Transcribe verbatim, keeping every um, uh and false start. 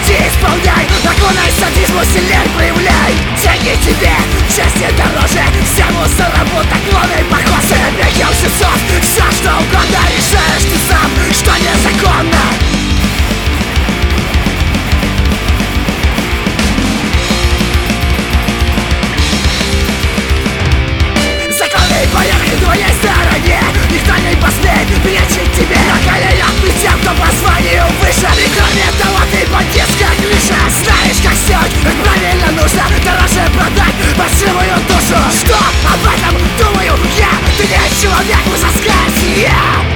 Иди исполняй, окунай садизму, сильней проявляй. Деньги тебе, счастье дороже, всему заработать поклоны, похвасты. Бегем часов, все что угодно, решаешь ты сам, что незаконно. Законы порядки в твоей стороне, никто не посмеет перечить тебе. На коленях мы тем, кто по званию выше. И кроме того, ты бандитская клише. Знаешь, как сделать, как правильно нужно, дороже продать паршивую душу. Что об этом думаю я? Ты не человек, мы соскать, я